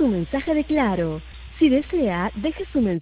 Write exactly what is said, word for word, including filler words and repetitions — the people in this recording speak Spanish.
su mensaje de Claro. Si desea, deje su mensaje.